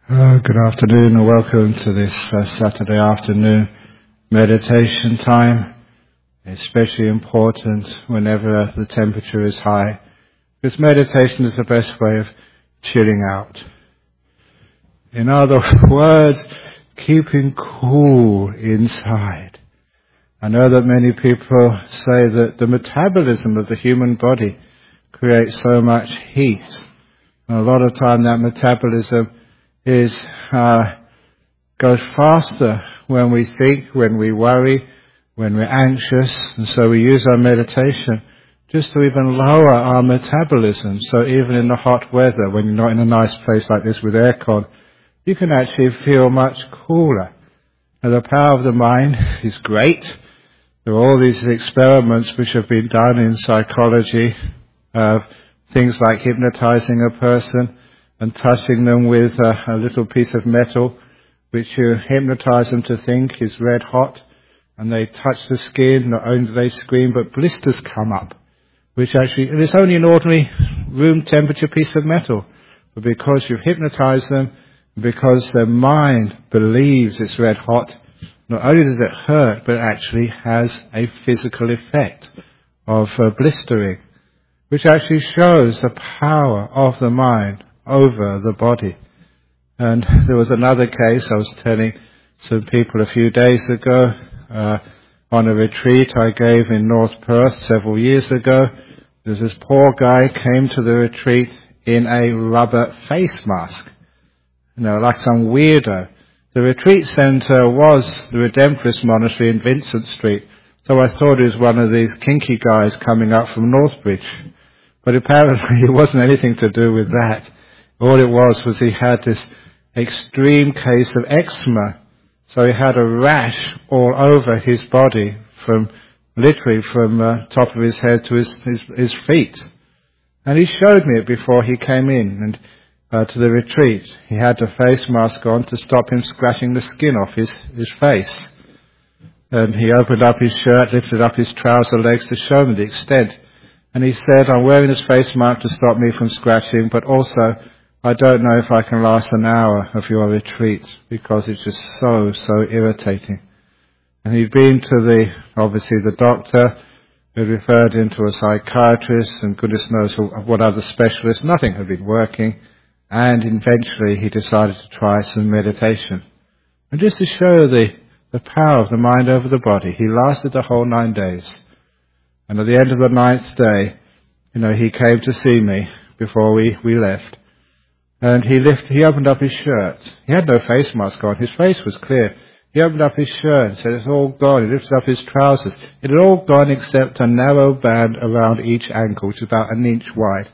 Good afternoon and welcome to this Saturday afternoon meditation time. Especially important whenever the temperature is high, because meditation is the best way of chilling out. In other words, keeping cool inside. I know that many people say that the metabolism of the human body creates so much heat. And a lot of time that metabolism goes faster when we think, when we worry, when we're anxious, and so we use our meditation just to even lower our metabolism. So even in the hot weather, when you're not in a nice place like this with aircon, you can actually feel much cooler. And the power of the mind is great. There are all these experiments which have been done in psychology of things like hypnotizing a person and touching them with a little piece of metal, which you hypnotize them to think is red hot, and they touch the skin. Not only do they scream, but blisters come up, which actually, and it's only an ordinary room temperature piece of metal, but because you've hypnotized them, because their mind believes it's red hot, not only does it hurt, but it actually has a physical effect of blistering, which actually shows the power of the mind over the body. And there was another case I was telling some people a few days ago on a retreat I gave in North Perth several years ago. There's this poor guy came to the retreat in a rubber face mask, like some weirdo. The retreat centre was the Redemptorist Monastery in Vincent Street, so I thought he was one of these kinky guys coming up from Northbridge. But apparently it wasn't anything to do with that. All it was he had this extreme case of eczema. So he had a rash all over his body, literally from top of his head to his feet. And he showed me it before he came in and to the retreat. He had the face mask on to stop him scratching the skin off his face. And he opened up his shirt, lifted up his trouser legs to show me the extent. And he said, I'm wearing this face mask to stop me from scratching, but also I don't know if I can last an hour of your retreat because it's just so irritating. And he'd been to obviously the doctor, who referred him to a psychiatrist and goodness knows what other specialists. Nothing had been working. And eventually he decided to try some meditation. And just to show the power of the mind over the body, he lasted the whole 9 days. And at the end of the 9th day, he came to see me before we left. And he opened up his shirt. He had no face mask on. His face was clear. He opened up his shirt and said, it's all gone. He lifted up his trousers. It had all gone except a narrow band around each ankle, which is about 1 inch wide.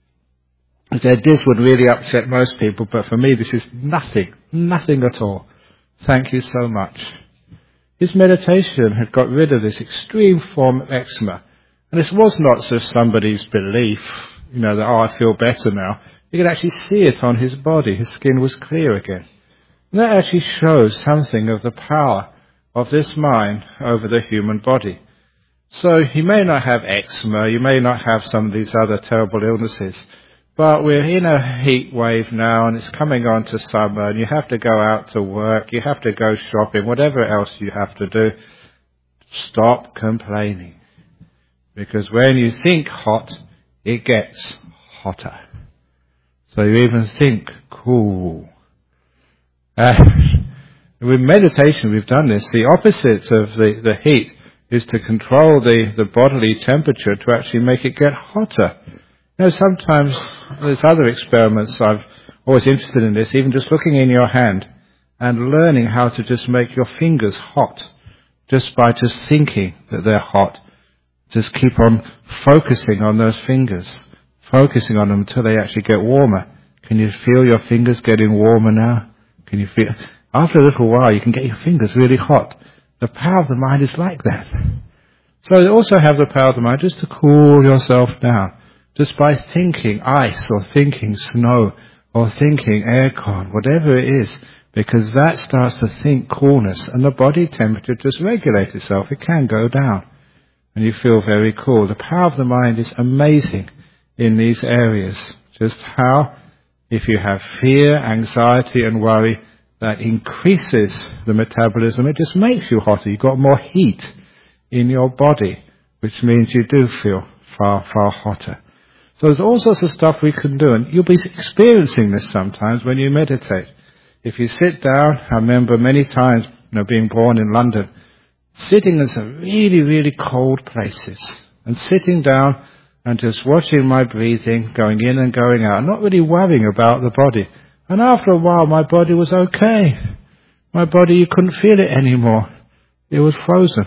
He said, this would really upset most people, but for me this is nothing at all. Thank you so much. His meditation had got rid of this extreme form of eczema. And this was not just somebody's belief, that, I feel better now. You could actually see it on his body. His skin was clear again. And that actually shows something of the power of this mind over the human body. So you may not have eczema, you may not have some of these other terrible illnesses, but we're in a heat wave now and it's coming on to summer and you have to go out to work, you have to go shopping, whatever else you have to do. Stop complaining. Because when you think hot, it gets hotter. So you even think, cool. With meditation, we've done this. The opposite of the heat is to control the bodily temperature to actually make it get hotter. Sometimes there's other experiments. I'm always interested in this, even just looking in your hand and learning how to just make your fingers hot just by just thinking that they're hot. Just keep on focusing on those fingers. Focusing on them until they actually get warmer. Can you feel your fingers getting warmer now? Can you feel? After a little while, you can get your fingers really hot. The power of the mind is like that. So you also have the power of the mind just to cool yourself down, just by thinking ice or thinking snow or thinking aircon, whatever it is, because that starts to think coolness, and the body temperature just regulates itself. It can go down, and you feel very cool. The power of the mind is amazing in these areas. Just how, If you have fear, anxiety and worry, that increases the metabolism. It just makes you hotter. You've got more heat in your body, which means you do feel far, far hotter. So there's all sorts of stuff we can do, and you'll be experiencing this sometimes when you meditate. If you sit down, I remember many times, being born in London, sitting in some really, really cold places, and sitting down and just watching my breathing, going in and going out, not really worrying about the body. And after a while, my body was okay. My body, you couldn't feel it anymore. It was frozen.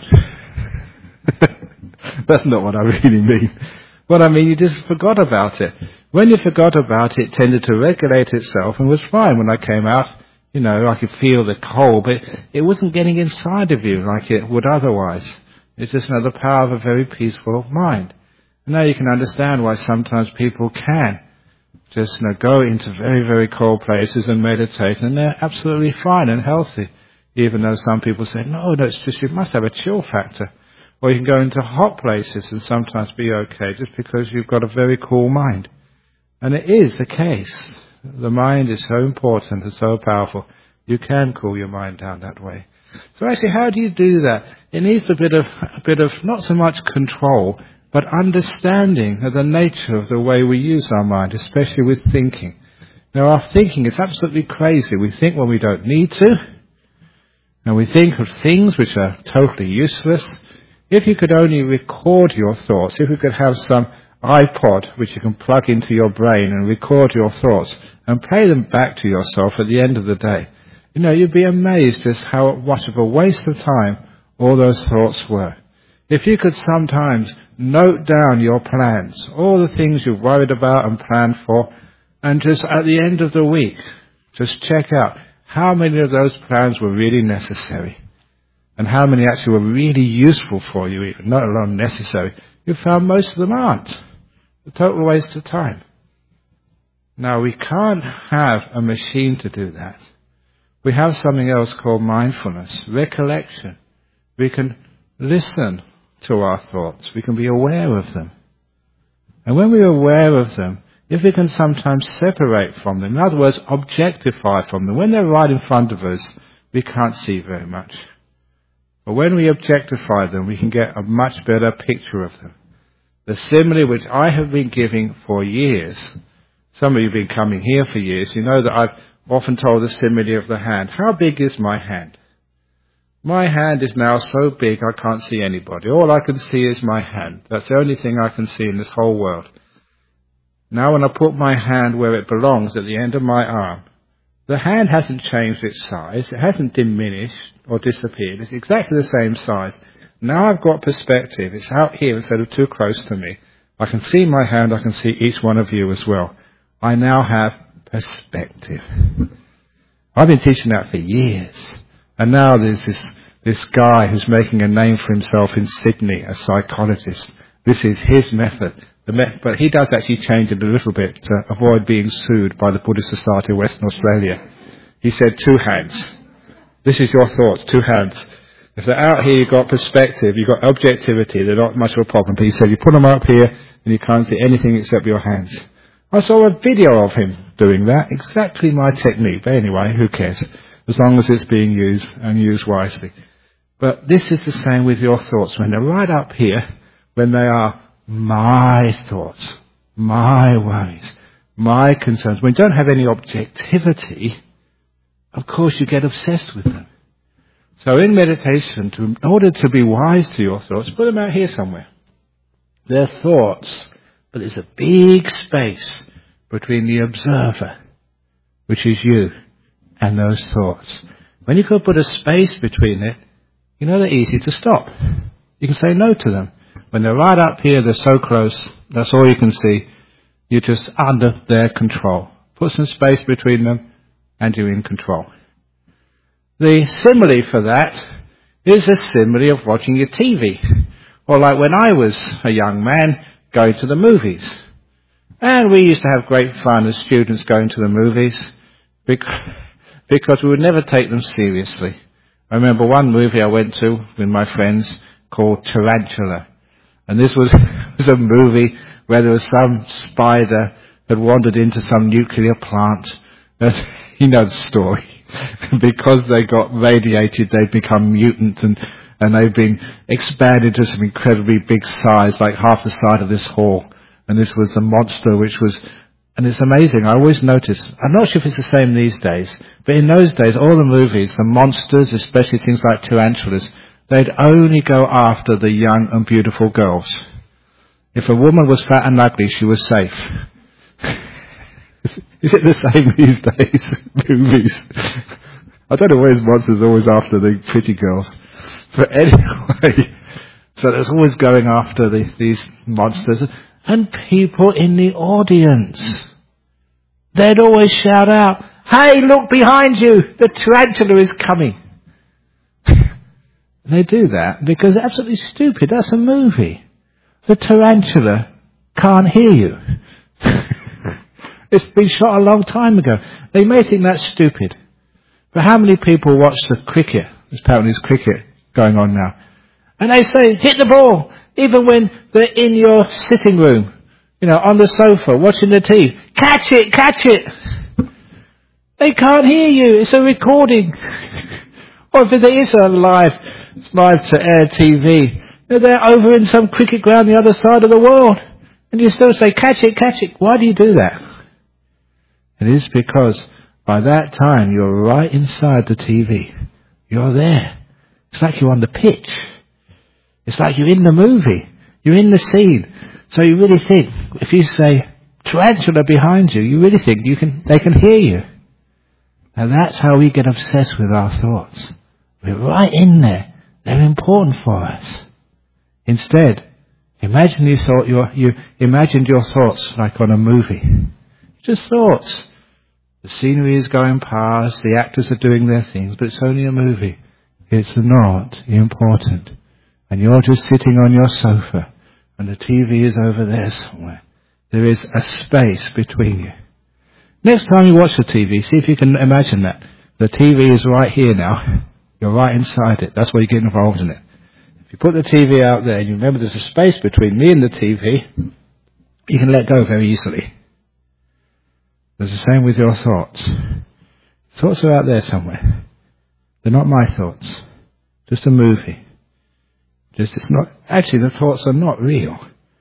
That's not what I really mean. What I mean, you just forgot about it. When you forgot about it, it tended to regulate itself and was fine. When I came out, I could feel the cold, but it wasn't getting inside of you like it would otherwise. It's just the power of a very peaceful mind. And now you can understand why sometimes people can just go into very, very cold places and meditate, and they're absolutely fine and healthy. Even though some people say, no, it's just you must have a chill factor. Or you can go into hot places and sometimes be okay just because you've got a very cool mind. And it is the case. The mind is so important and so powerful. You can cool your mind down that way. So actually, how do you do that? It needs a bit of not so much control, but understanding of the nature of the way we use our mind, especially with thinking. Now, our thinking is absolutely crazy. We think when we don't need to, and we think of things which are totally useless. If you could only record your thoughts, if you could have some iPod which you can plug into your brain and record your thoughts and play them back to yourself at the end of the day, you'd be amazed just how much of a waste of time all those thoughts were. If you could sometimes note down your plans, all the things you've worried about and planned for, and just at the end of the week, just check out how many of those plans were really necessary and how many actually were really useful for you, even not alone necessary. You found most of them aren't. A total waste of time. Now, we can't have a machine to do that. We have something else called mindfulness, recollection. We can listen to our thoughts. We can be aware of them. And when we're aware of them, if we can sometimes separate from them, in other words, objectify from them, when they're right in front of us, we can't see very much. But when we objectify them, we can get a much better picture of them. The simile which I have been giving for years, some of you have been coming here for years, you know that I've often told the simile of the hand. How big is my hand? My hand is now so big I can't see anybody. All I can see is my hand. That's the only thing I can see in this whole world. Now when I put my hand where it belongs, at the end of my arm, the hand hasn't changed its size. It hasn't diminished or disappeared. It's exactly the same size. Now I've got perspective. It's out here instead of too close to me. I can see my hand. I can see each one of you as well. I now have perspective. I've been teaching that for years. And now there's this guy who's making a name for himself in Sydney, a psychologist. This is his method. But he does actually change it a little bit to avoid being sued by the Buddhist Society of Western Australia. He said 2 hands. This is your thoughts, 2 hands. If they're out here, you've got perspective, you've got objectivity, they're not much of a problem. But he said you put them up here and you can't see anything except your hands. I saw a video of him doing that, exactly my technique. But anyway, who cares? As long as it's being used and used wisely. But this is the same with your thoughts. When they're right up here, when they are my thoughts, my worries, my concerns, when you don't have any objectivity, of course you get obsessed with them. So in meditation, in order to be wise to your thoughts, put them out here somewhere. They're thoughts, but there's a big space between the observer, which is you, and those thoughts. When you can put a space between it, they're easy to stop. You can say no to them. When they're right up here, they're so close, that's all you can see. You're just under their control. Put some space between them, and you're in control. The simile for that is a simile of watching your TV. Or like when I was a young man, going to the movies. And we used to have great fun as students going to the movies because we would never take them seriously. I remember one movie I went to with my friends called Tarantula. And this was a movie where there was some spider had wandered into some nuclear plant. You know the story. Because they got radiated, they've become mutants and they've been expanded to some incredibly big size, like half the size of this hall. And this was the monster which was... And it's amazing, I always notice, I'm not sure if it's the same these days, but in those days, all the movies, the monsters, especially things like tarantulas, they'd only go after the young and beautiful girls. If a woman was fat and ugly, she was safe. Is it the same these days, movies? I don't know why monsters are always after the pretty girls. But anyway, so there's always going after these monsters. And people in the audience, they'd always shout out, "Hey, look behind you! The tarantula is coming!" They do that because it's absolutely stupid. That's a movie. The tarantula can't hear you. It's been shot a long time ago. They may think that's stupid. But how many people watch the cricket? Apparently there's cricket going on now. And they say, hit the ball, even when they're in your sitting room, on the sofa, watching the TV. Catch it, catch it. They can't hear you. It's a recording. Or if there is a live to air TV, they're over in some cricket ground the other side of the world. And you still say, catch it, catch it. Why do you do that? It is because by that time you're right inside the TV. You're there. It's like you're on the pitch. It's like you're in the movie. You're in the scene. So you really think, if you say, tarantula behind you, you really think they can hear you. And that's how we get obsessed with our thoughts. We're right in there. They're important for us. Instead, imagine you imagined your thoughts like on a movie. Just thoughts. The scenery is going past, the actors are doing their things, but it's only a movie. It's not important. And you're just sitting on your sofa, and the TV is over there somewhere. There is a space between you. Next time you watch the TV, see if you can imagine that. The TV is right here now. You're right inside it. That's why you get involved in it. If you put the TV out there and you remember there's a space between me and the TV, you can let go very easily. There's the same with your thoughts. Thoughts are out there somewhere. They're not my thoughts. Just a movie. Actually the thoughts are not real.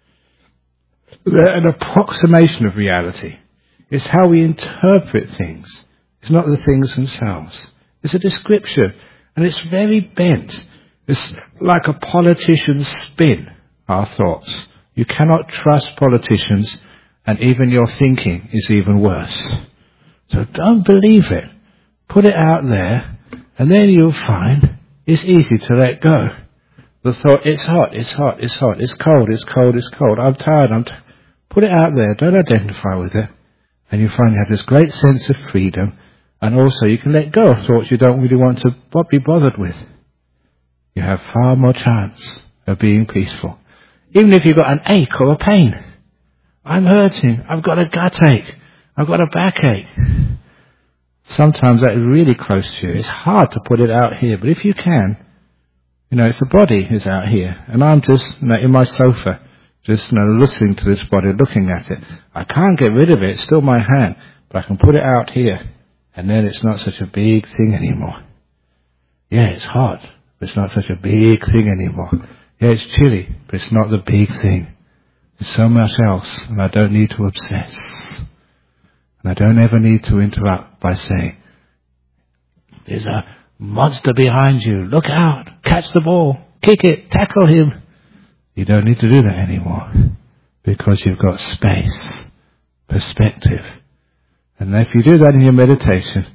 They're an approximation of reality. It's how we interpret things. It's not the things themselves. It's a description. And it's very bent. It's like a politician's spin, our thoughts. You cannot trust politicians, and even your thinking is even worse. So don't believe it. Put it out there, and then you'll find it's easy to let go. The thought, it's hot, it's hot, it's hot, it's cold, it's cold, it's cold, I'm tired, Put it out there, don't identify with it, and you find you have this great sense of freedom, and also you can let go of thoughts you don't really want to be bothered with. You have far more chance of being peaceful. Even if you've got an ache or a pain. I'm hurting, I've got a gut ache, I've got a backache. Sometimes that is really close to you. It's hard to put it out here, but if you can, if the body is out here, and I'm just in my sofa, just listening to this body, looking at it. I can't get rid of it, it's still my hand, but I can put it out here, and then it's not such a big thing anymore. Yeah, it's hot, but it's not such a big thing anymore. Yeah, it's chilly, but it's not the big thing. There's so much else, and I don't need to obsess. And I don't ever need to interrupt by saying, there's a monster behind you, look out, catch the ball, kick it, tackle him. You don't need to do that anymore, because you've got space, perspective. And if you do that in your meditation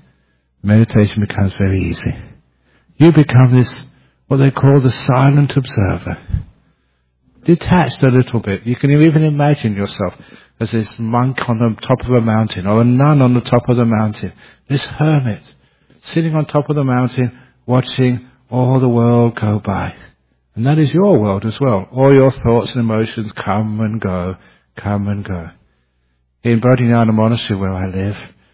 becomes very easy. You become what they call the silent observer. Detached a little bit. You can even imagine yourself as this monk on the top of a mountain, or a nun on the top of the mountain. This hermit, sitting on top of the mountain, watching all the world go by. And that is your world as well. All your thoughts and emotions come and go, come and go. In Bodhinyana Monastery where I live,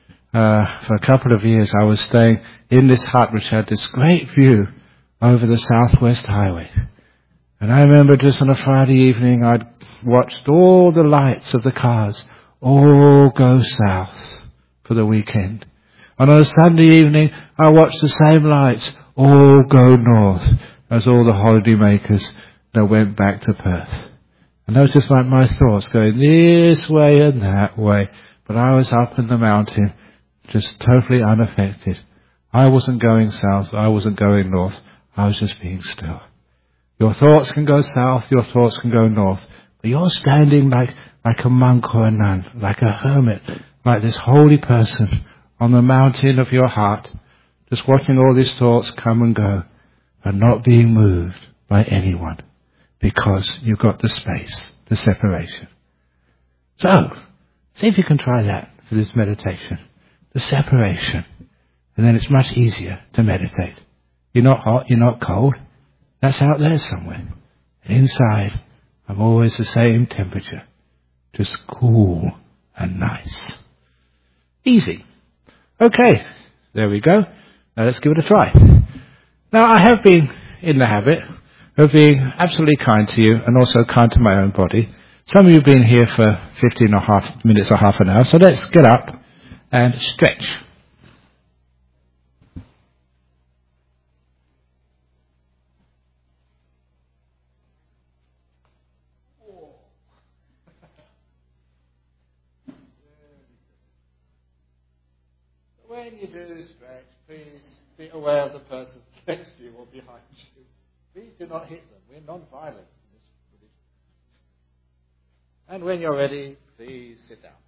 for a couple of years I was staying in this hut which had this great view over the Southwest Highway. And I remember just on a Friday evening I'd watched all the lights of the cars, all go south for the weekend. And on a Sunday evening, I watch the same lights all go north as all the holiday makers that went back to Perth. And those just like my thoughts going this way and that way. But I was up in the mountain, just totally unaffected. I wasn't going south, I wasn't going north, I was just being still. Your thoughts can go south, your thoughts can go north, but you're standing like a monk or a nun, like a hermit, like this holy person on the mountain of your heart, just watching all these thoughts come and go, and not being moved by anyone, because you've got the space, the separation. So, see if you can try that for this meditation, the separation, and then it's much easier to meditate. You're not hot, you're not cold. That's out there somewhere. And inside, I'm always the same temperature. Just cool and nice. Easy. Okay, there we go. Now let's give it a try. Now I have been in the habit of being absolutely kind to you and also kind to my own body. Some of you have been here for 15 or half minutes or half an hour, so let's get up and stretch. When you do stretch, please be aware of the person next to you or behind you. Please do not hit them. We're non-violent in this religion. And when you're ready, please sit down.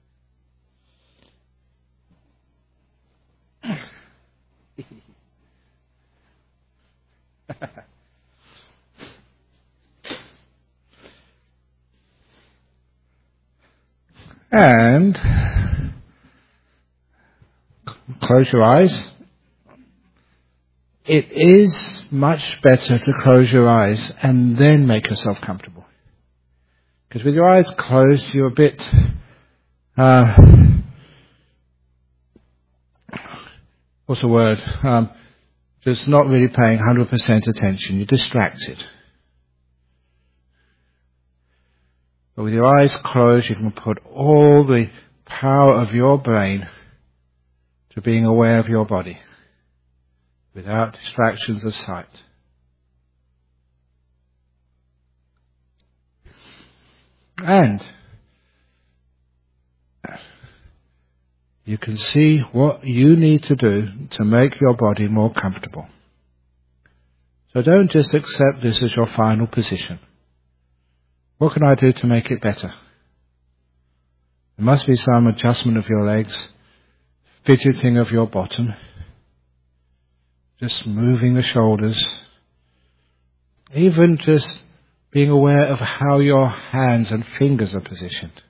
And close your eyes. It is much better to close your eyes and then make yourself comfortable. Because with your eyes closed, you're a bit what's the word? Just not really paying 100% attention. You're distracted. But with your eyes closed, you can put all the power of your brain to being aware of your body without distractions of sight. And you can see what you need to do to make your body more comfortable. So don't just accept this as your final position. What can I do to make it better? There must be some adjustment of your legs, fidgeting of your bottom, just moving the shoulders, even just being aware of how your hands and fingers are positioned.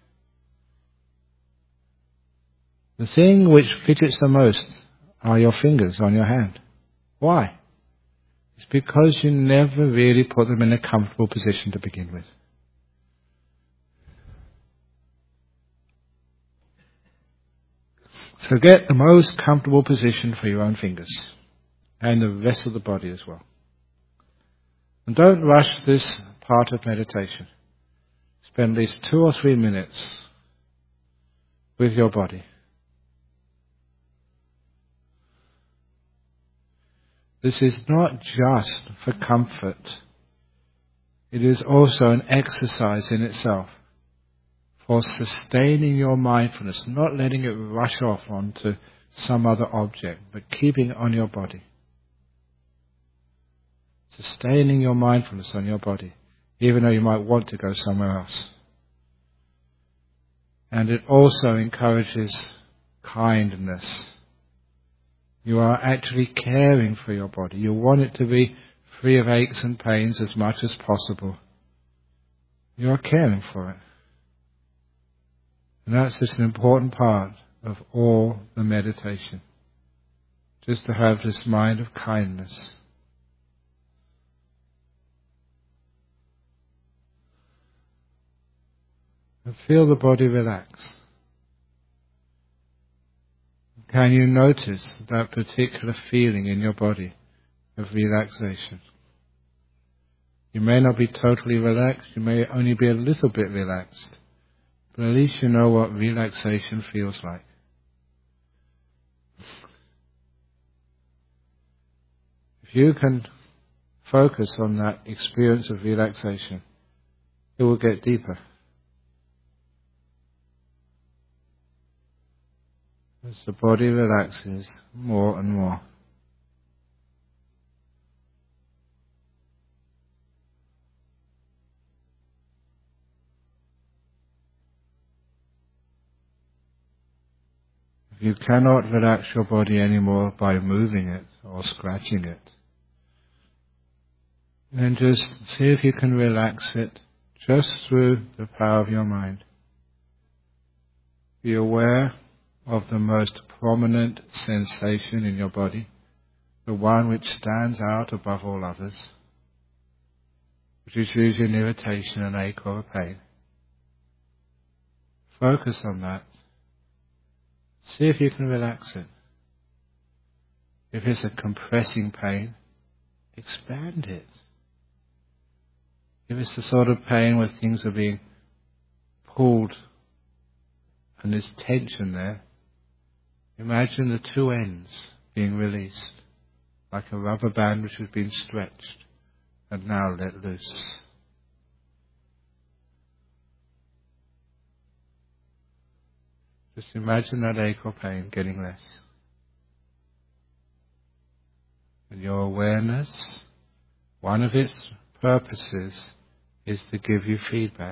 The thing which fidgets the most are your fingers on your hand. Why? It's because you never really put them in a comfortable position to begin with. So get the most comfortable position for your own fingers and the rest of the body as well. And don't rush this part of meditation. Spend at least 2 or 3 minutes with your body. This is not just for comfort. It is also an exercise in itself for sustaining your mindfulness, not letting it rush off onto some other object, but keeping it on your body. Sustaining your mindfulness on your body, even though you might want to go somewhere else. And it also encourages kindness. You are actually caring for your body. You want it to be free of aches and pains as much as possible. You are caring for it. And that's just an important part of all the meditation. Just to have this mind of kindness. And feel the body relax. Can you notice that particular feeling in your body of relaxation? You may not be totally relaxed, you may only be a little bit relaxed, But at least you know what relaxation feels like. If you can focus on that experience of relaxation, it will get deeper. As the body relaxes more and more. If you cannot relax your body anymore by moving it or scratching it, then just see if you can relax it just through the power of your mind. Be aware of the most prominent sensation in your body, the one which stands out above all others, which is usually an irritation, an ache or a pain. Focus on that. See if you can relax it. If it's a compressing pain, expand it. If it's the sort of pain where things are being pulled and there's tension there, imagine the two ends being released, like a rubber band which has been stretched and now let loose. Just imagine that ache or pain getting less. And your awareness, one of its purposes is to give you feedback.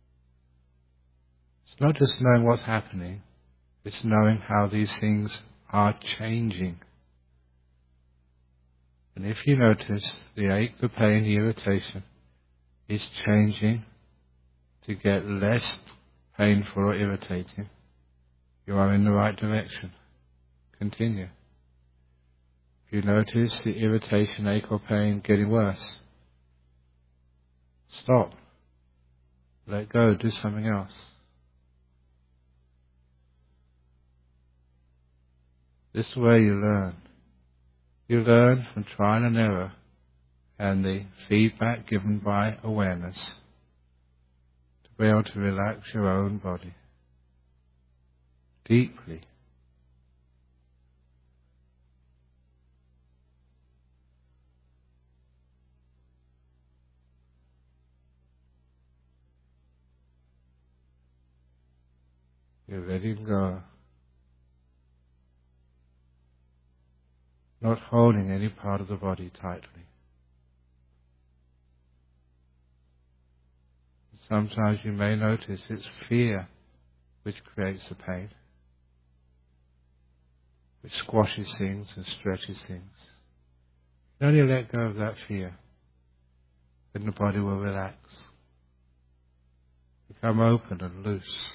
It's not just knowing what's happening, it's knowing how these things are changing. And if you notice the ache, the pain, the irritation is changing to get less painful or irritating, you are in the right direction. Continue. If you notice the irritation, ache or pain getting worse, stop. Let go, do something else. This is where you learn. You learn from trial and error and the feedback given by awareness to be able to relax your own body deeply. You're letting go. Not holding any part of the body tightly. Sometimes you may notice it's fear which creates the pain, which squashes things and stretches things. You only let go of that fear, then the body will relax. Become open and loose.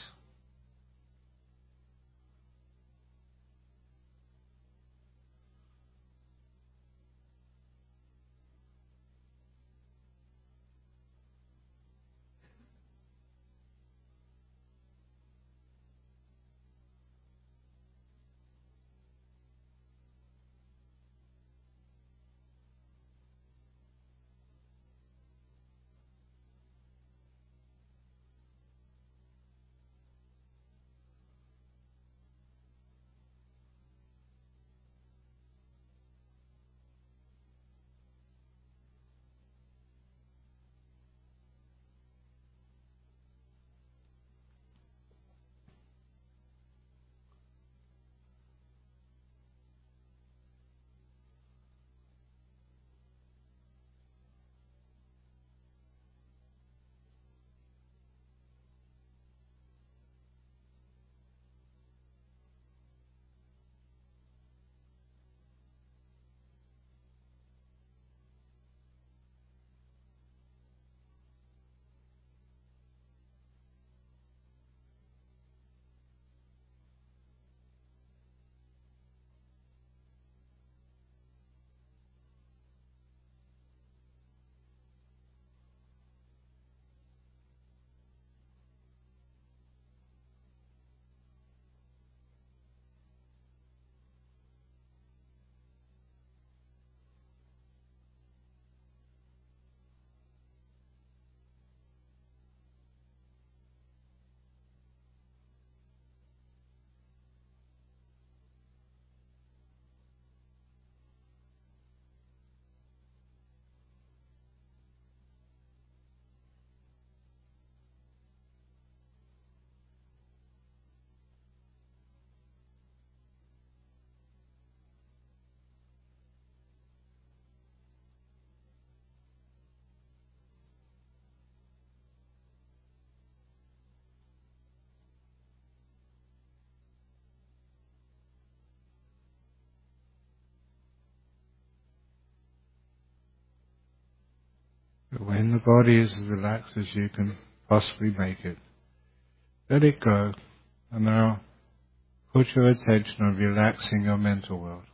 But when the body is as relaxed as you can possibly make it, let it go, and now put your attention on relaxing your mental world.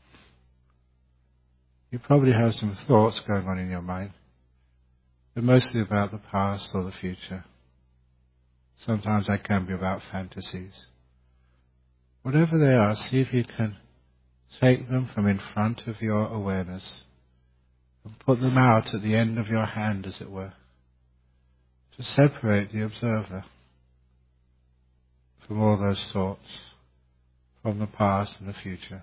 You probably have some thoughts going on in your mind. They're mostly about the past or the future. Sometimes they can be about fantasies. Whatever they are, see if you can take them from in front of your awareness and put them out at the end of your hand, as it were, to separate the observer from all those thoughts, from the past and the future.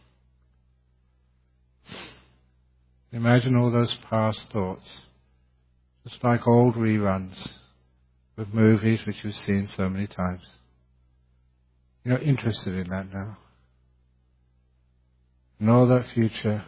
Imagine all those past thoughts, just like old reruns of movies which you've seen so many times. You're not interested in that now. And all that future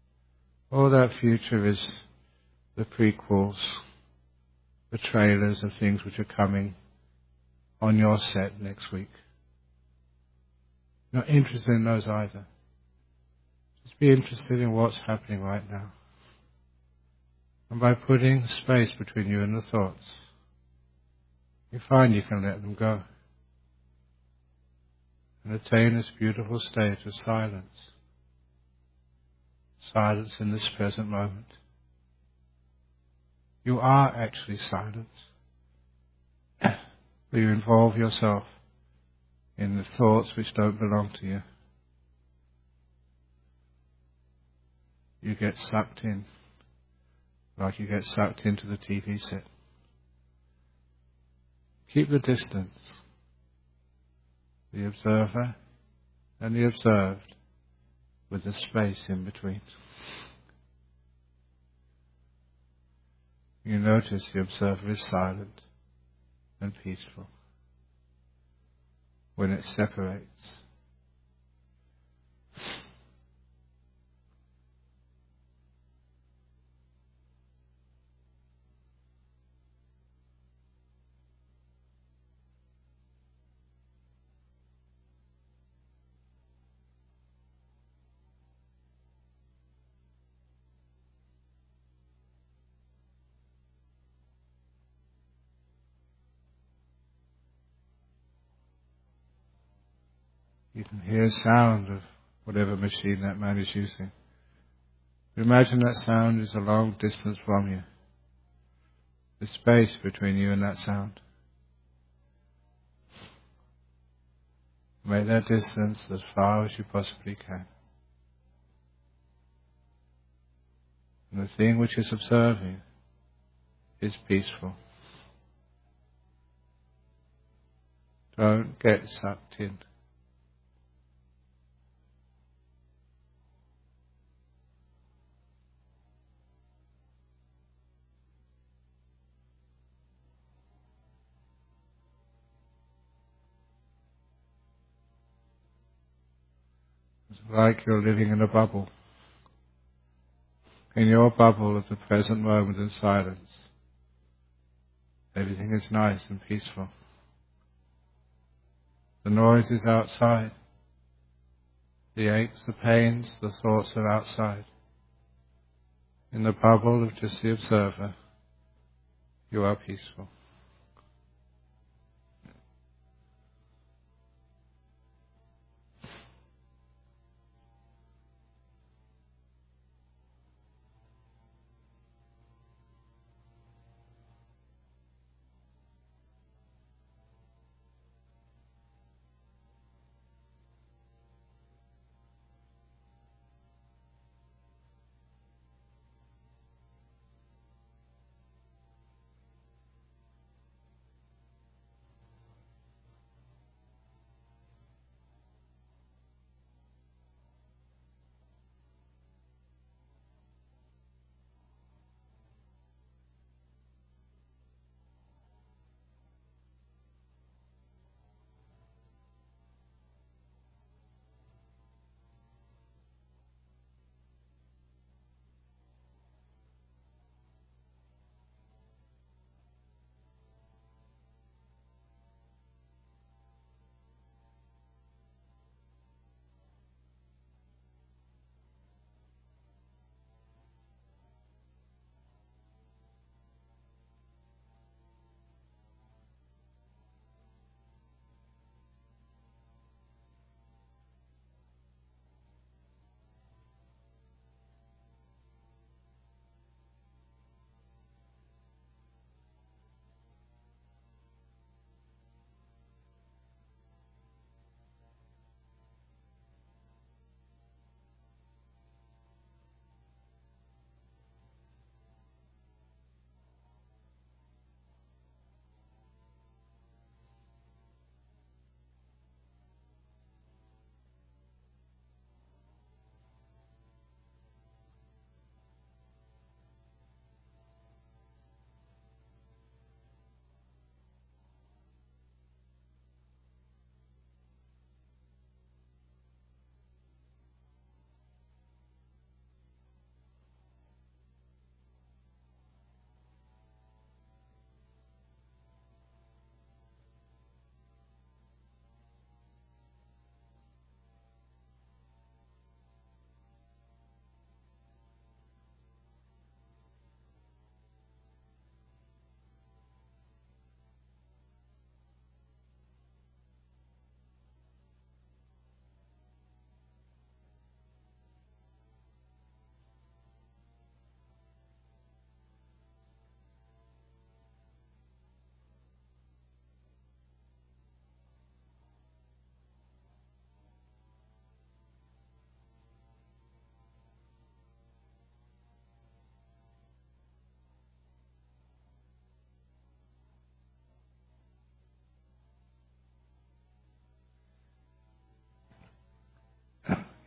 is the prequels, the trailers of things which are coming on your set next week. You're not interested in those either. Just be interested in what's happening right now. And by putting space between you and the thoughts, you find you can let them go and attain this beautiful state of silence. Silence in this present moment. You are actually silent. But you involve yourself in the thoughts which don't belong to you. You get sucked in, like you get sucked into the TV set. Keep the distance. The observer and the observed, with the space in between. You notice the observer is silent and peaceful when it separates. You can hear sound of whatever machine that man is using. Imagine that sound is a long distance from you. The space between you and that sound. Make that distance as far as you possibly can. And the thing which is observing is peaceful. Don't get sucked in. It's like you're living in a bubble. In your bubble of the present moment in silence, everything is nice and peaceful. The noise is outside. The aches, the pains, the thoughts are outside. In the bubble of just the observer, you are peaceful.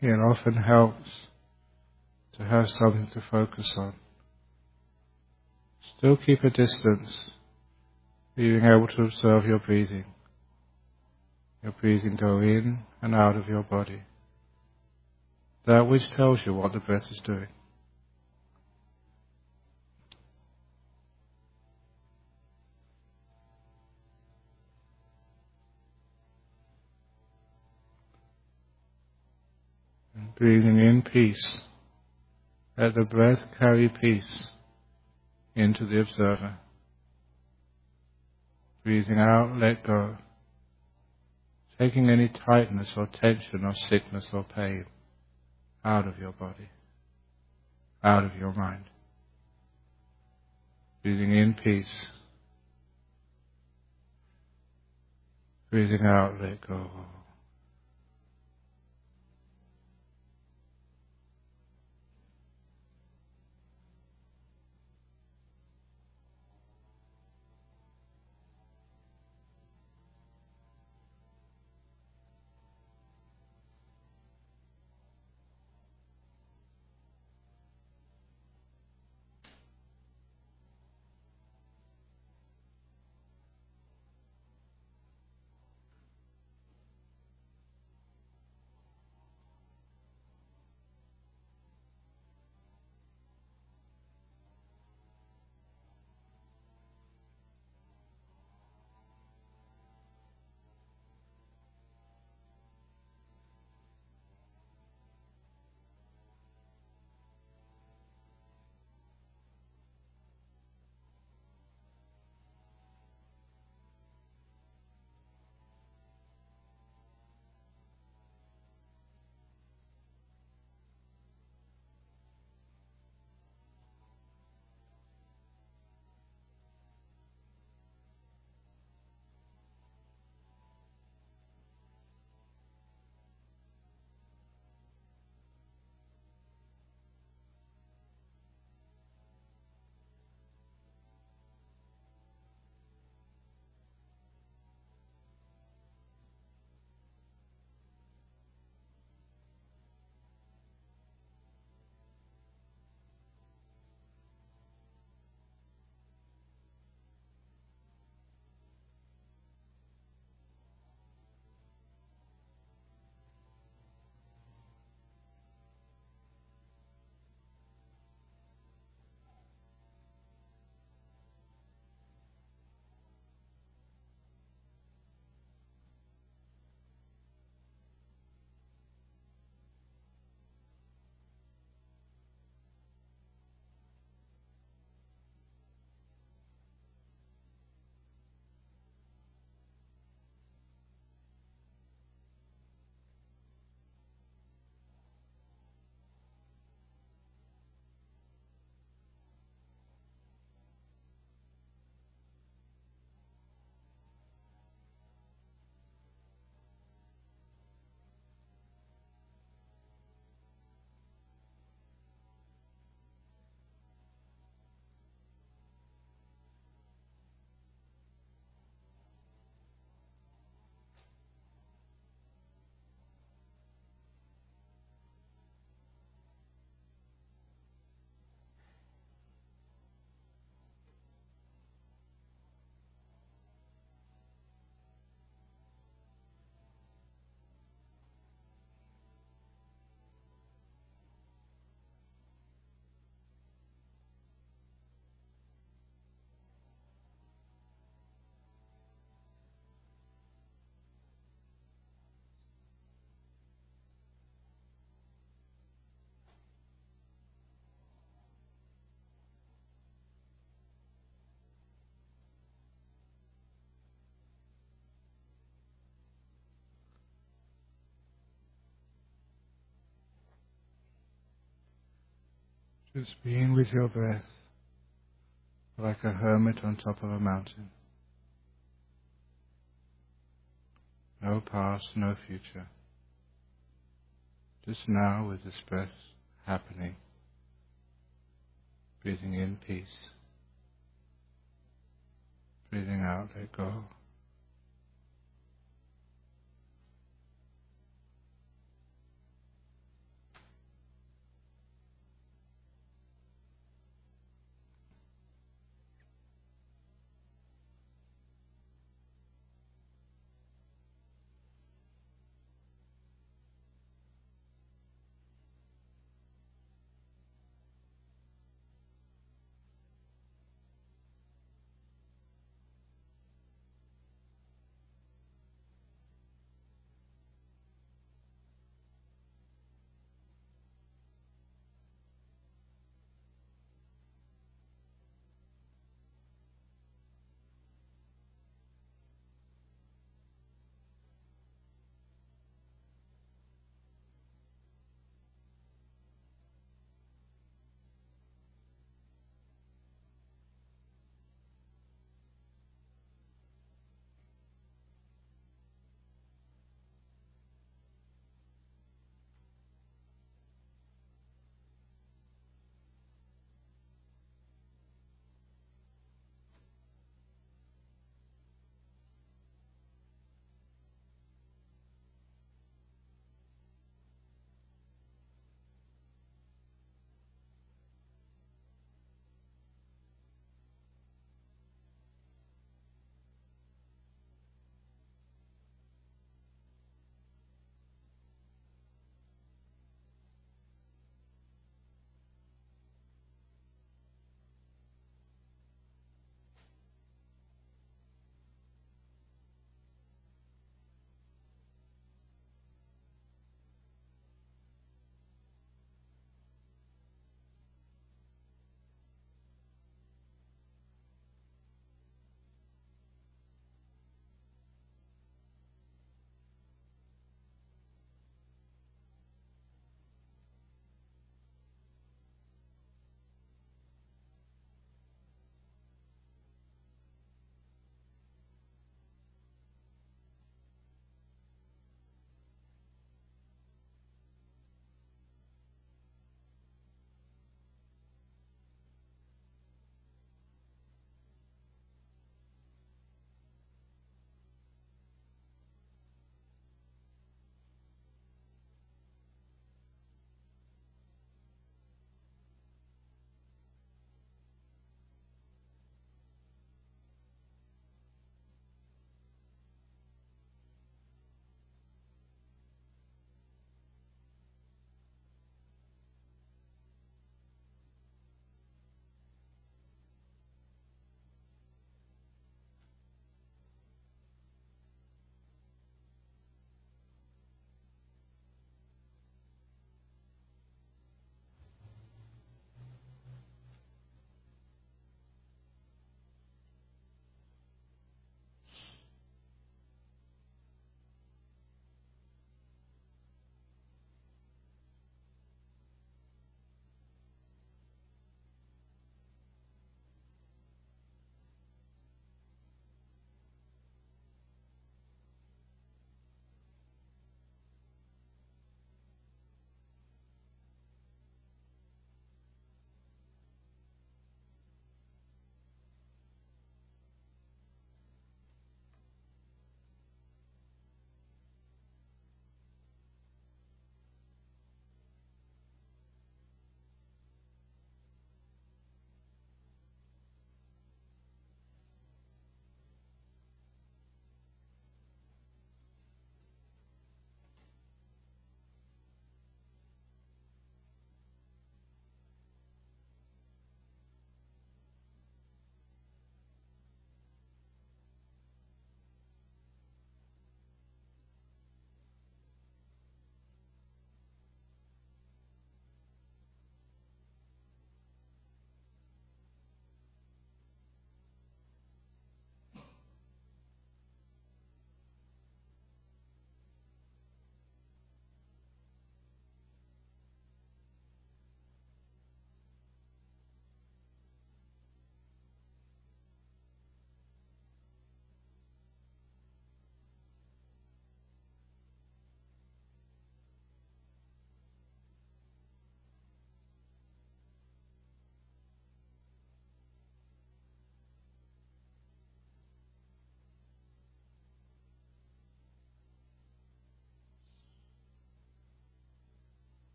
It often helps to have something to focus on. Still keep a distance, being able to observe your breathing go in and out of your body, that which tells you what the breath is doing. And breathing in peace, let the breath carry peace into the observer. Breathing out, let go, taking any tightness or tension or sickness or pain out of your body, out of your mind. Breathing in peace. Breathing out, let go. Just being with your breath like a hermit on top of a mountain. No past, no future. Just now with this breath happening. Breathing in peace. Breathing out, let go.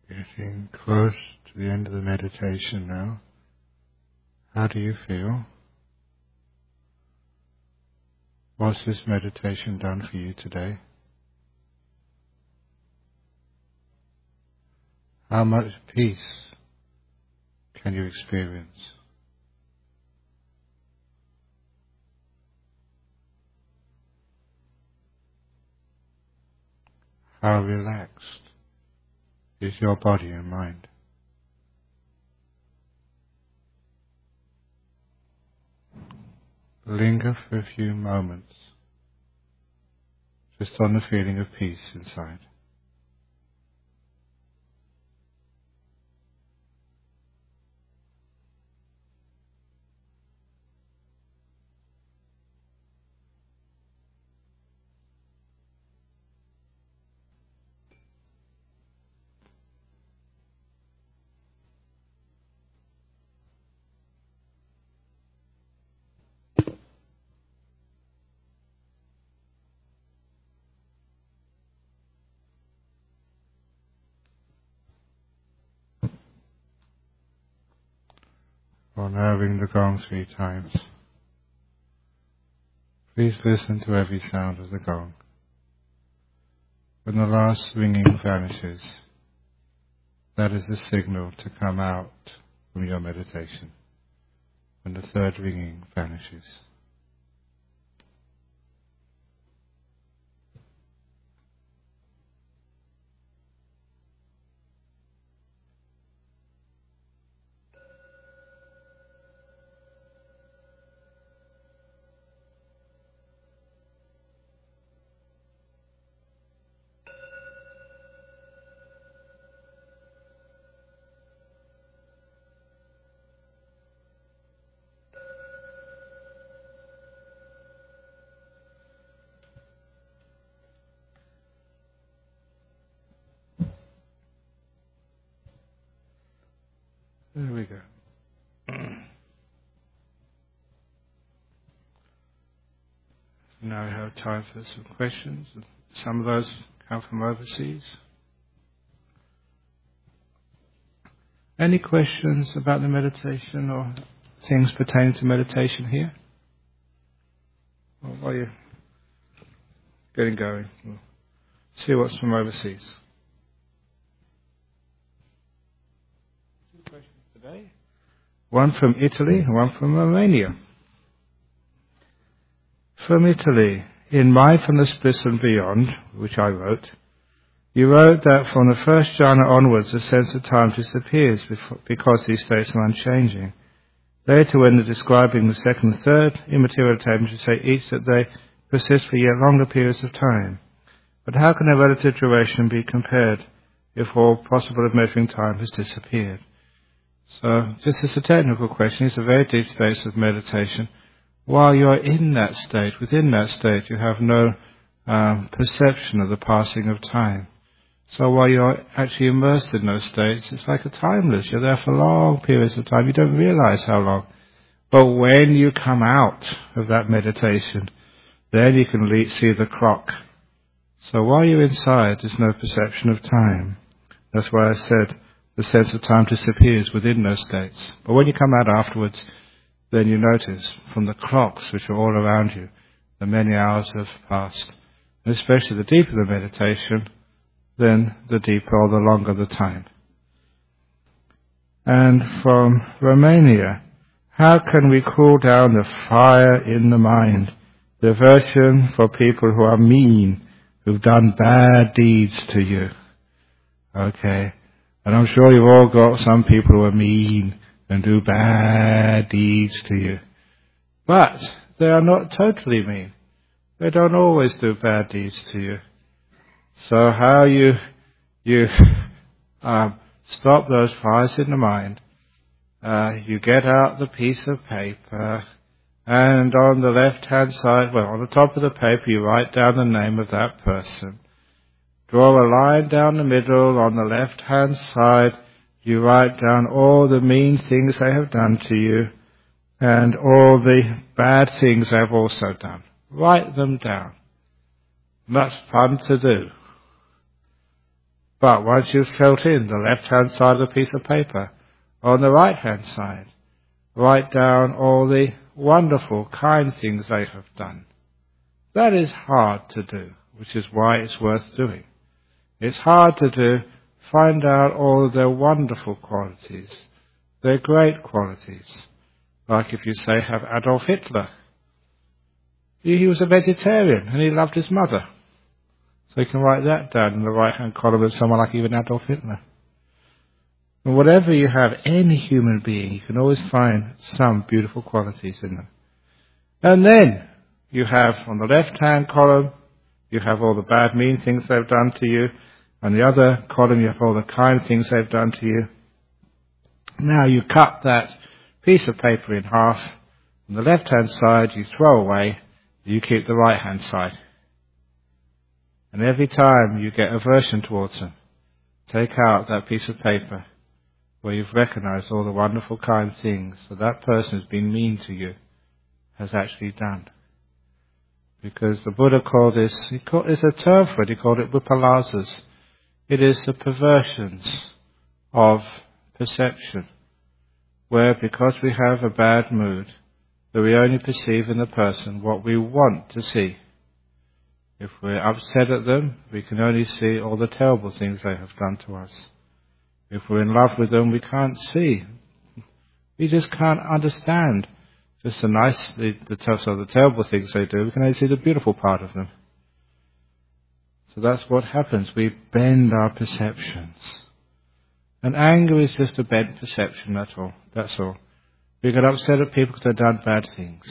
Getting close to the end of the meditation now. How do you feel? What's this meditation done for you today? How much peace can you experience? How relaxed is your body and mind? Linger for a few moments just on the feeling of peace inside. Or now ring the gong 3 times. Please listen to every sound of the gong. When the last ringing vanishes, that is the signal to come out from your meditation. When the 3rd ringing vanishes. There we go. Now we have time for some questions. Some of those come from overseas. Any questions about the meditation or things pertaining to meditation here? Or while you're getting going, we'll see what's from overseas. 2 questions today. One from Italy and one from Romania. From Italy, in Mindfulness, Bliss and Beyond, which I wrote, you wrote that from the first jhana onwards the sense of time disappears because these states are unchanging. Later, when they're describing the second and third immaterial attainments, you say each that they persist for yet longer periods of time. But how can their relative duration be compared if all possible of measuring time has disappeared? So, just as a technical question, it's a very deep state of meditation. While you're in that state, within that state, you have no perception of the passing of time. So while you're actually immersed in those states, it's like a timeless. You're there for long periods of time. You don't realize how long. But when you come out of that meditation, then you can see the clock. So while you're inside, there's no perception of time. That's why I said the sense of time disappears within those states. But when you come out afterwards, then you notice from the clocks which are all around you, the many hours have passed. And especially the deeper the meditation, then the deeper or the longer the time. And from Romania, how can we cool down the fire in the mind? The aversion for people who are mean, who've done bad deeds to you. Okay. And I'm sure you've all got some people who are mean and do bad deeds to you. But they are not totally mean. They don't always do bad deeds to you. So how you stop those fires in the mind, you get out the piece of paper, and on the left-hand side, on the top of the paper, you write down the name of that person. Draw a line down the middle. On the left-hand side, you write down all the mean things they have done to you, and all the bad things they have also done. Write them down. That's fun to do. But once you've filled in the left-hand side of the piece of paper, on the right-hand side, write down all the wonderful, kind things they have done. That is hard to do, which is why it's worth doing. It's hard to do. Find out all of their wonderful qualities, their great qualities. Like if you say, have Adolf Hitler. He was a vegetarian and he loved his mother. So you can write that down in the right-hand column of someone like even Adolf Hitler. And whatever you have, any human being, you can always find some beautiful qualities in them. And then you have on the left-hand column, you have all the bad, mean things they've done to you. On the other column, you have all the kind things they've done to you. Now you cut that piece of paper in half. On the left-hand side, you throw away. You keep the right-hand side. And every time you get aversion towards them, take out that piece of paper where you've recognized all the wonderful, kind things that person who's been mean to you has actually done. Because the Buddha called this, it's a term for it, he called it vipalasas. It is the perversions of perception, where because we have a bad mood, that we only perceive in the person what we want to see. If we're upset at them, we can only see all the terrible things they have done to us. If we're in love with them, we can't see. We just can't understand just the terrible things they do. We can only see the beautiful part of them. So that's what happens. We bend our perceptions. And anger is just a bent perception, that's all. We get upset at people because they've done bad things.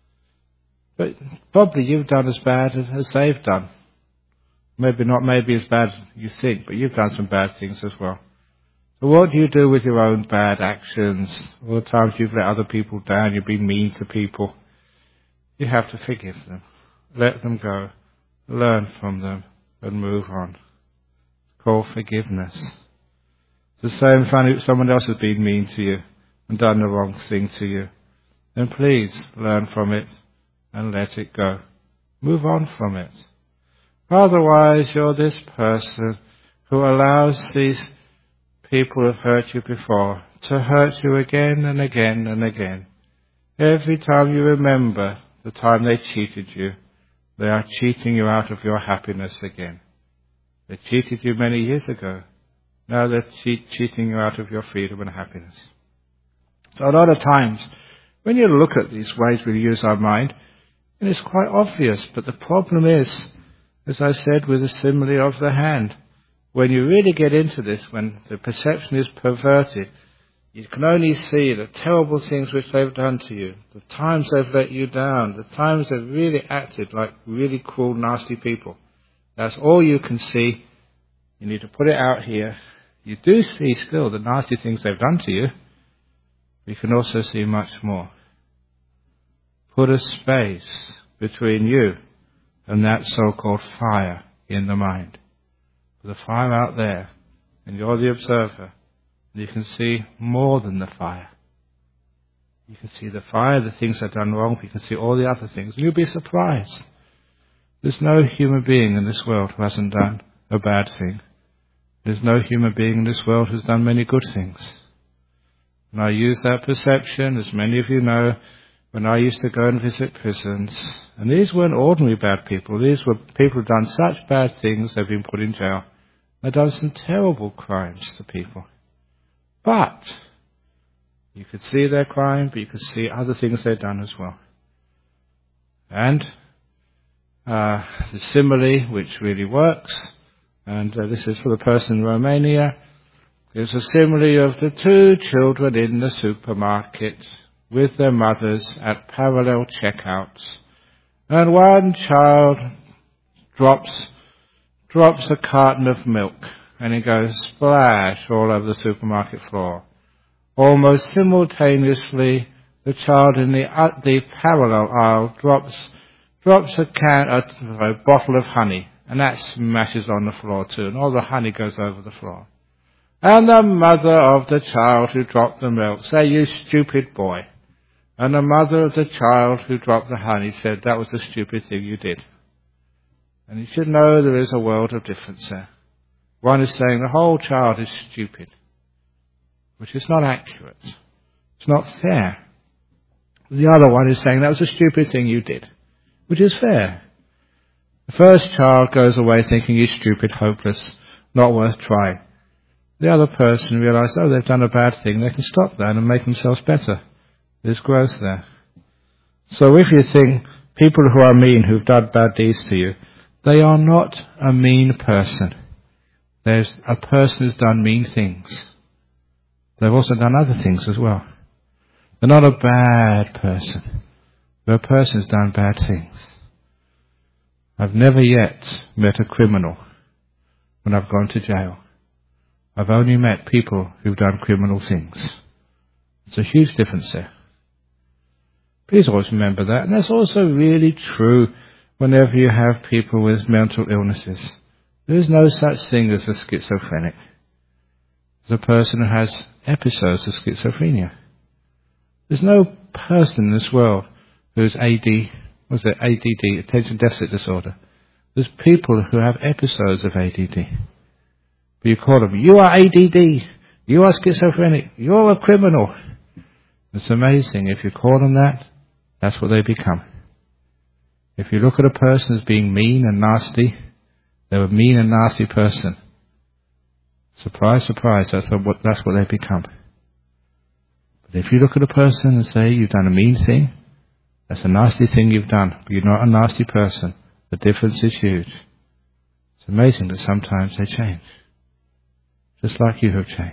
But probably you've done as bad as they've done. Maybe not as bad as you think, but you've done some bad things as well. So what do you do with your own bad actions? All the times you've let other people down, you've been mean to people. You have to forgive them. Let them go. Learn from them. And move on. Call forgiveness. It's the same if someone else has been mean to you and done the wrong thing to you. Then please learn from it and let it go. Move on from it. Otherwise you're this person who allows these people who have hurt you before to hurt you again and again and again. Every time you remember the time they cheated you, they are cheating you out of your happiness again. They cheated you many years ago. Now they're cheating you out of your freedom and happiness. So a lot of times, when you look at these ways we use our mind, and it's quite obvious, but the problem is, as I said with the simile of the hand, when you really get into this, when the perception is perverted, you can only see the terrible things which they've done to you, the times they've let you down, the times they've really acted like really cruel, nasty people. That's all you can see. You need to put it out here. You do see still the nasty things they've done to you. You can also see much more. Put a space between you and that so-called fire in the mind. Put the fire out there, and you're the observer. You can see more than the fire. You can see the fire, the things that are done wrong, but you can see all the other things. And you'll be surprised. There's no human being in this world who hasn't done a bad thing. There's no human being in this world who's done many good things. And I use that perception, as many of you know, when I used to go and visit prisons. And these weren't ordinary bad people. These were people who've done such bad things, they've been put in jail. They've done some terrible crimes to people. But you could see their crime, but you could see other things they've done as well. And the simile, which really works, and this is for the person in Romania, is a simile of the two children in the supermarket with their mothers at parallel checkouts. And one child drops a carton of milk, and it goes splash all over the supermarket floor. Almost simultaneously, the child in the parallel aisle drops a bottle of honey, and that smashes on the floor too, and all the honey goes over the floor. And the mother of the child who dropped the milk said, "You stupid boy." And the mother of the child who dropped the honey said, "That was the stupid thing you did." And you should know there is a world of difference there. One is saying the whole child is stupid, which is not accurate. It's not fair. The other one is saying that was a stupid thing you did, which is fair. The first child goes away thinking he's stupid, hopeless, not worth trying. The other person realizes, oh, they've done a bad thing, they can stop that and make themselves better. There's growth there. So if you think people who are mean, who've done bad deeds to you, they are not a mean person. There's a person who's done mean things. They've also done other things as well. They're not a bad person. They're a person who's done bad things. I've never yet met a criminal when I've gone to jail. I've only met people who've done criminal things. It's a huge difference there. Please always remember that. And that's also really true whenever you have people with mental illnesses. There is no such thing as a schizophrenic. There's a person who has episodes of schizophrenia. There's no person in this world who's ADD, attention deficit disorder. There's people who have episodes of ADD. But you call them, you are ADD, you are schizophrenic, you're a criminal. It's amazing. If you call them that, that's what they become. If you look at a person as being mean and nasty, they're a mean and nasty person. Surprise, surprise, that's what they become. But if you look at a person and say, you've done a mean thing, that's a nasty thing you've done, but you're not a nasty person. The difference is huge. It's amazing that sometimes they change. Just like you have changed.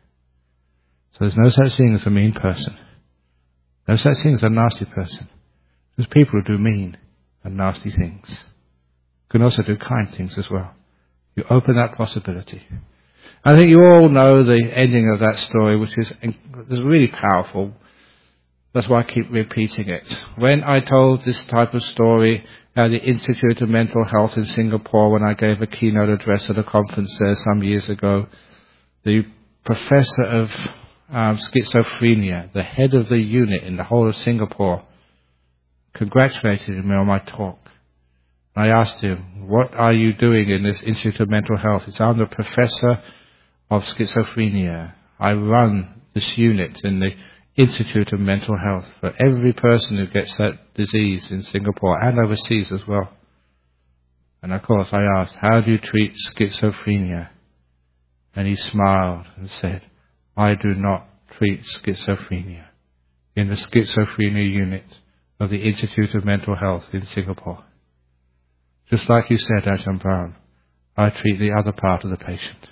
So there's no such thing as a mean person. No such thing as a nasty person. There's people who do mean and nasty things. You can also do kind things as well. You open that possibility. I think you all know the ending of that story, which is really powerful. That's why I keep repeating it. When I told this type of story at the Institute of Mental Health in Singapore, when I gave a keynote address at a conference there some years ago, the professor of schizophrenia, the head of the unit in the whole of Singapore, congratulated me on my talk. I asked him, what are you doing in this Institute of Mental Health? He said, I'm the professor of schizophrenia. I run this unit in the Institute of Mental Health for every person who gets that disease in Singapore and overseas as well. And of course I asked, how do you treat schizophrenia? And he smiled and said, I do not treat schizophrenia in the schizophrenia unit of the Institute of Mental Health in Singapore. Just like you said, Ajahn Brahm, I treat the other part of the patient,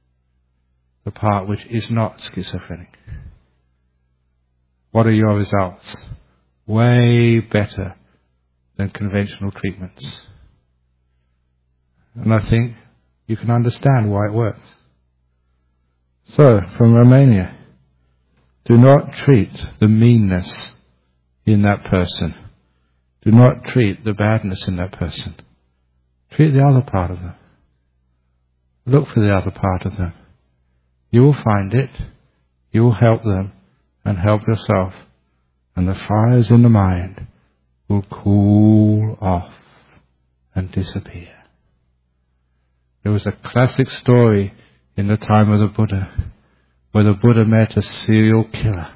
the part which is not schizophrenic. What are your results? Way better than conventional treatments. And I think you can understand why it works. So, from Romania, do not treat the meanness in that person. Do not treat the badness in that person. Treat the other part of them. Look for the other part of them. You will find it. You will help them and help yourself. And the fires in the mind will cool off and disappear. There was a classic story in the time of the Buddha, where the Buddha met a serial killer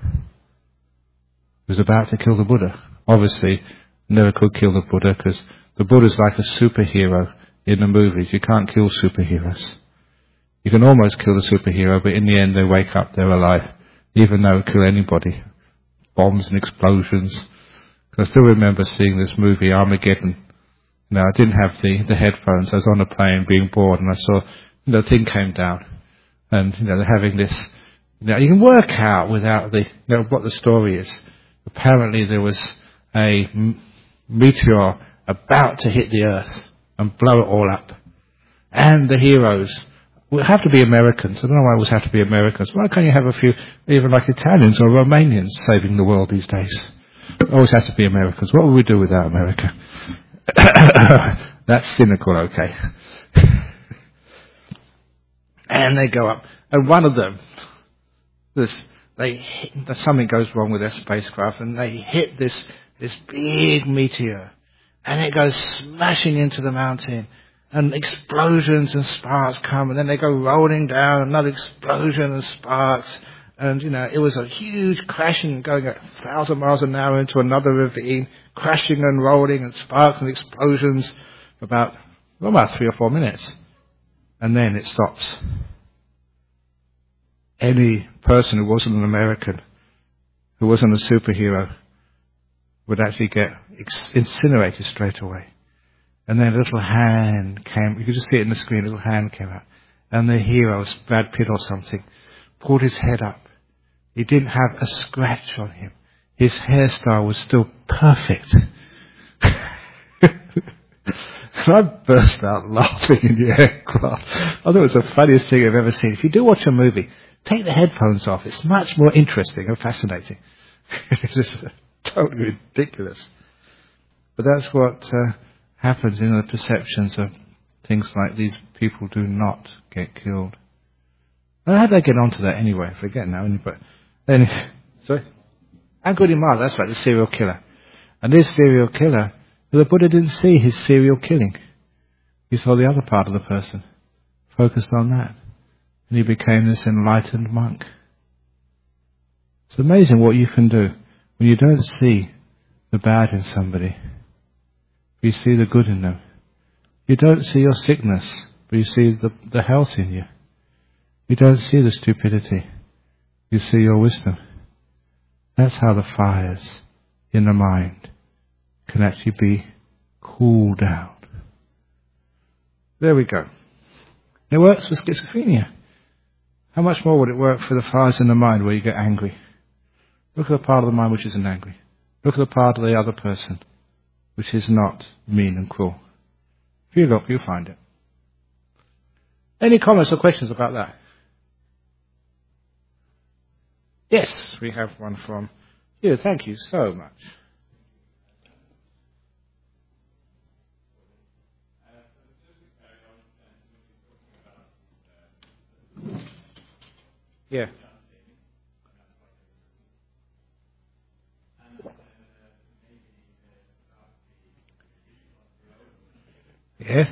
who was about to kill the Buddha. Obviously, never could kill the Buddha, because the Buddha's like a superhero in the movies. You can't kill superheroes. You can almost kill the superhero, but in the end they wake up, they're alive, even though it kill anybody. Bombs and explosions. I still remember seeing this movie, Armageddon. I didn't have the headphones. I was on a plane being bored, and I saw the thing came down, and they're having this. You can work out without what the story is. Apparently, there was a meteor about to hit the Earth and blow it all up, and the heroes would have to be Americans. I don't know why it always have to be Americans. Why can't you have a few, even like Italians or Romanians, saving the world these days? It always has to be Americans. What would we do without America? That's cynical, okay. And they go up, and one of them, something goes wrong with their spacecraft, and they hit this big meteor, and it goes smashing into the mountain, and explosions and sparks come, and then they go rolling down, another explosion and sparks, and, it was a huge crashing going at 1,000 miles an hour into another ravine, crashing and rolling and sparks and explosions for about 3 or 4 minutes. And then it stops. Any person who wasn't an American, who wasn't a superhero, would actually get incinerated straight away. And then a little hand came, you could just see it in the screen, a little hand came out. And the hero, Brad Pitt or something, pulled his head up. He didn't have a scratch on him. His hairstyle was still perfect. And I burst out laughing in the aircraft. I thought it was the funniest thing I've ever seen. If you do watch a movie, take the headphones off. It's much more interesting and fascinating. It's just totally ridiculous. But that's what happens in the perceptions of things like these people do not get killed. Well, how did I get onto that anyway? I forget now. But sorry? Angulimala, that's right, the serial killer. And this serial killer, the Buddha didn't see his serial killing. He saw the other part of the person, focused on that. And he became this enlightened monk. It's amazing what you can do when you don't see the bad in somebody. You see the good in them. You don't see your sickness, but you see the health in you. You don't see the stupidity. You see your wisdom. That's how the fires in the mind can actually be cooled down. There we go. It works for schizophrenia. How much more would it work for the fires in the mind where you get angry? Look at the part of the mind which isn't angry. Look at the part of the other person which is not mean and cruel. If you look, you'll find it. Any comments or questions about that? Yes, we have one from you. Thank you so much. Yeah. Yes.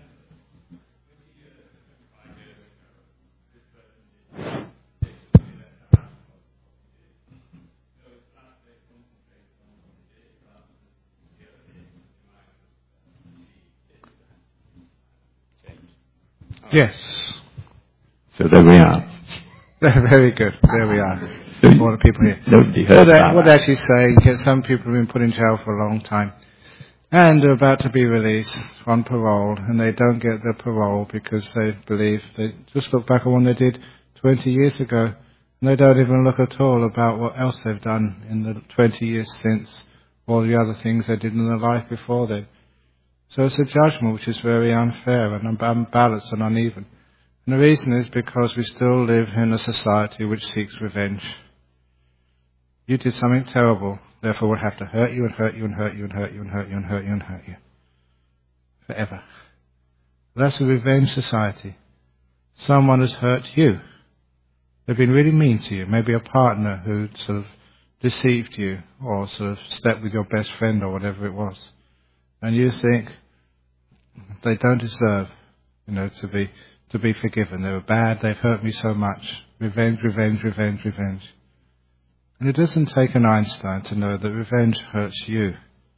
Yes. So there we are. Very good. There we are. So all the people here. Nobody heard that. What they actually say, you get some people who've been put in jail for a long time and are about to be released on parole, and they don't get their parole because they believe they just look back on what they did 20 years ago, and they don't even look at all about what else they've done in the 20 years since, all the other things they did in their life before then. So it's a judgment which is very unfair and unbalanced and uneven. And the reason is because we still live in a society which seeks revenge. You did something terrible, therefore we'll have to hurt you and hurt you and hurt you and hurt you and hurt you and hurt you and hurt you. Forever. That's a revenge society. Someone has hurt you. They've been really mean to you. Maybe a partner who sort of deceived you or sort of slept with your best friend or whatever it was. And you think they don't deserve, to be forgiven. They were bad, they've hurt me so much. Revenge, revenge, revenge, revenge. And it doesn't take an Einstein to know that revenge hurts you.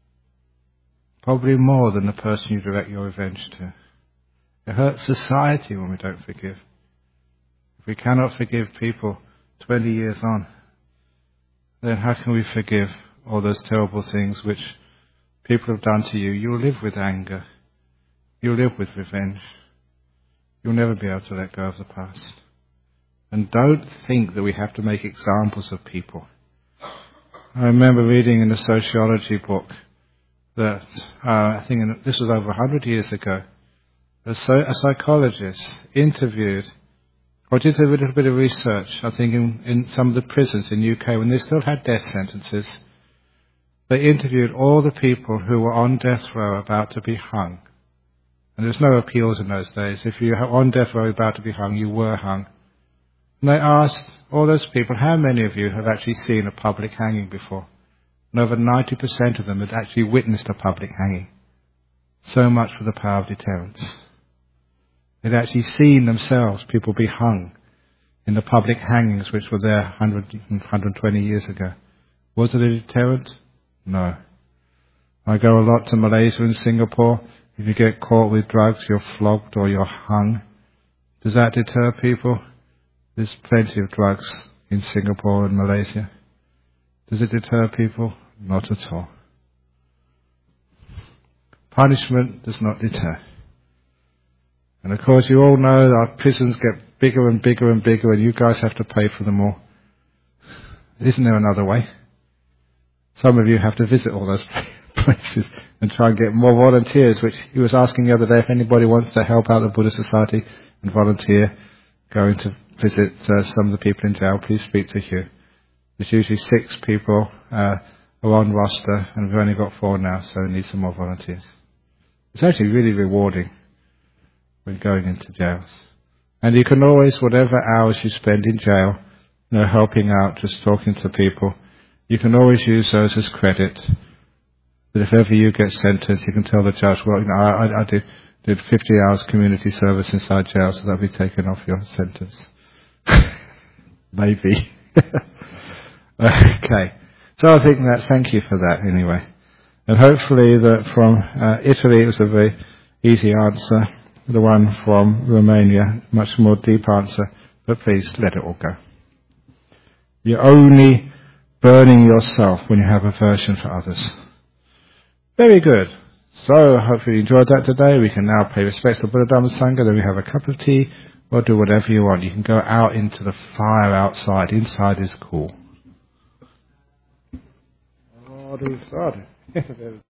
Probably more than the person you direct your revenge to. It hurts society when we don't forgive. If we cannot forgive people 20 years on, then how can we forgive all those terrible things which people have done to you? You'll live with anger. You'll live with revenge. You'll never be able to let go of the past. And don't think that we have to make examples of people. I remember reading in a sociology book that, I think this was over 100 years ago, a psychologist interviewed, or did a little bit of research, I think in some of the prisons in UK when they still had death sentences. They interviewed all the people who were on death row about to be hung. And there was no appeals in those days. If you were on death row about to be hung, you were hung. And they asked all those people, how many of you have actually seen a public hanging before? And over 90% of them had actually witnessed a public hanging. So much for the power of deterrence. They'd actually seen themselves, people be hung in the public hangings which were there 120 years ago. Was it a deterrent? No. I go a lot to Malaysia and Singapore. If you get caught with drugs, you're flogged or you're hung. Does that deter people? There's plenty of drugs in Singapore and Malaysia. Does it deter people? Not at all. Punishment does not deter. And of course you all know that our prisons get bigger and bigger and bigger, and you guys have to pay for them all. Isn't there another way? Some of you have to visit all those places and try and get more volunteers, which he was asking the other day if anybody wants to help out the Buddhist Society and volunteer going to visit some of the people in jail. Please speak to Hugh. There's usually 6 people are on roster, and we've only got 4 now, so we need some more volunteers. It's actually really rewarding when going into jails. And you can always, whatever hours you spend in jail, helping out, just talking to people, you can always use those as credit. That if ever you get sentenced, you can tell the judge, well, I did 50 hours community service inside jail, so that'll be taken off your sentence. Maybe. Okay. So I think thank you for that anyway. And hopefully that from Italy it was a very easy answer. The one from Romania, much more deep answer. But please let it all go. You're only burning yourself when you have aversion for others. Very good. So hopefully you enjoyed that today. We can now pay respects to Buddha Dhamma Sangha. Then we have a cup of tea or do whatever you want. You can go out into the fire outside. Inside is cool.